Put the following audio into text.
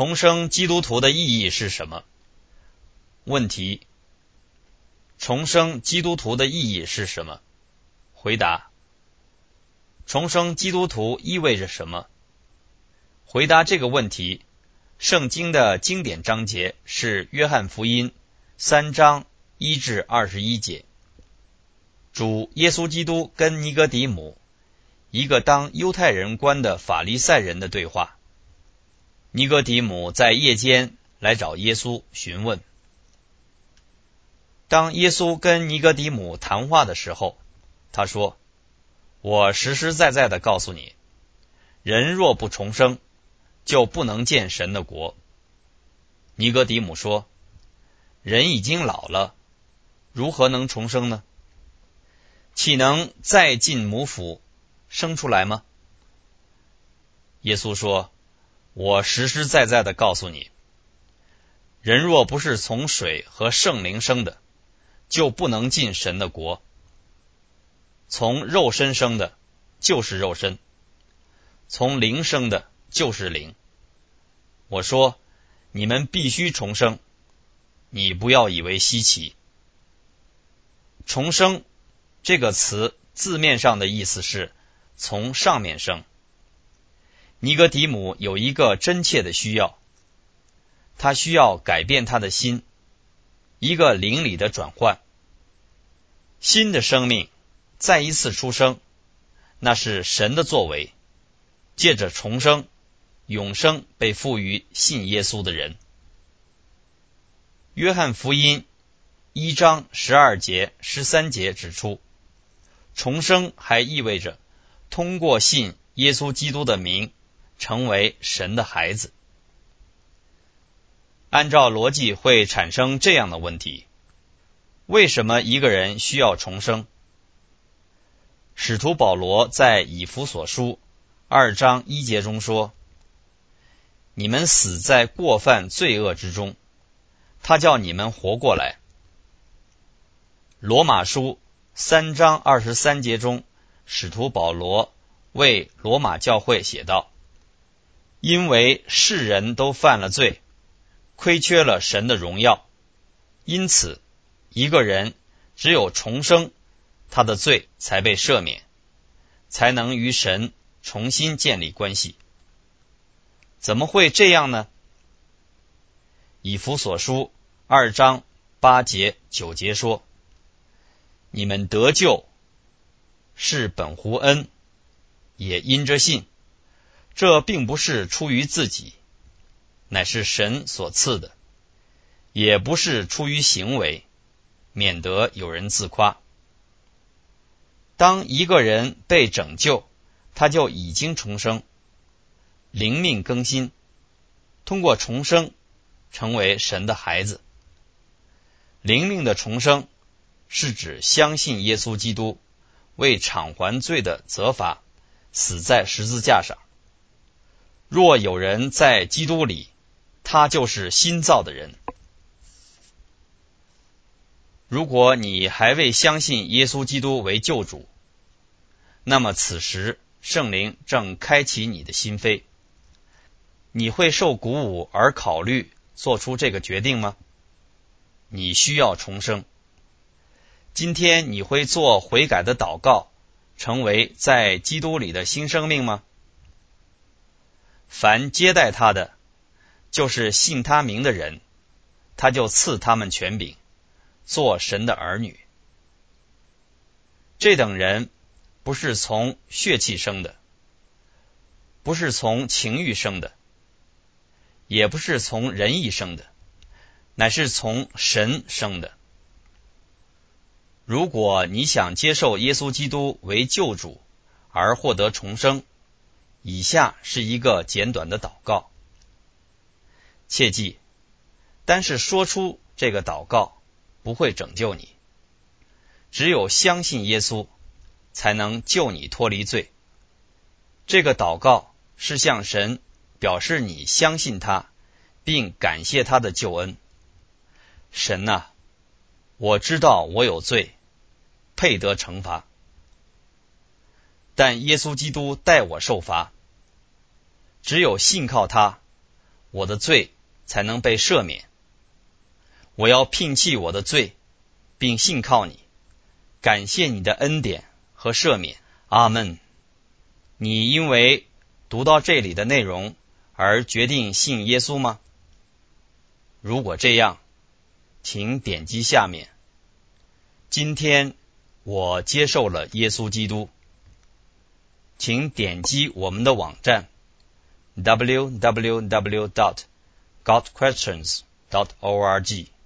重生基督徒的意义是什么？问题：重生基督徒的意义是什么？回答：重生基督徒意味着什么？回答这个问题，圣经的经典章节是约翰福音3章1至21节。主耶稣基督跟尼哥底母，一个当犹太人官的法利赛人的对话。尼哥底母在夜间来找耶稣询问。当耶稣跟尼哥底母谈话的时候，他说：我实实在在地告诉你，人若不重生，就不能见神的国。尼哥底母说：人已经老了，如何能重生呢？岂能再进母腹生出来吗？耶稣说：我实实在在地告诉你，人若不是从水和圣灵生的，就不能进神的国。从肉身生的就是肉身，从灵生的就是灵。我说你们必须重生，你不要以为稀奇。重生这个词字面上的意思是从上面生。尼哥底母有一个真切的需要，他需要改变他的心，一个灵里的转换。新的生命再一次出生，那是神的作为，借着重生，永生被赋予信耶稣的人。约翰福音1章12节、13节指出，重生还意味着通过信耶稣基督的名，成为神的孩子。按照逻辑会产生这样的问题：为什么一个人需要重生？使徒保罗在以弗所书2章1节中说：你们死在过犯罪恶之中，他叫你们活过来。罗马书3章23节中，使徒保罗为罗马教会写道：因为世人都犯了罪，亏缺了神的荣耀，因此一个人只有重生，他的罪才被赦免，才能与神重新建立关系。怎么会这样呢？以弗所书2章8节9节说：你们得救是本乎恩，也因着信，这并不是出于自己，乃是神所赐的，也不是出于行为，免得有人自夸。当一个人被拯救，他就已经重生，灵命更新，通过重生成为神的孩子。灵命的重生是指相信耶稣基督为偿还罪的责罚死在十字架上。若有人在基督里，他就是新造的人。如果你还未相信耶稣基督为救主，那么此时圣灵正开启你的心扉。你会受鼓舞而考虑做出这个决定吗？你需要重生。今天你会做悔改的祷告，成为在基督里的新生命吗？凡接待他的，就是信他名的人，他就赐他们权柄，做神的儿女。这等人不是从血气生的，不是从情欲生的，也不是从人意生的，乃是从神生的。如果你想接受耶稣基督为救主而获得重生，以下是一个简短的祷告。切记，单是说出这个祷告不会拯救你，只有相信耶稣才能救你脱离罪。这个祷告是向神表示你相信他，并感谢他的救恩。神啊，我知道我有罪，配得惩罚，但耶稣基督代我受罚。只有信靠他， 我的罪才能被赦免。我要摒弃我的罪，并信靠你，感谢你的恩典和赦免。阿们。你因为读到这里的内容而决定信耶稣吗？如果这样，请点击下面。今天我接受了耶稣基督。请点击我们的网站 www.godquestions.org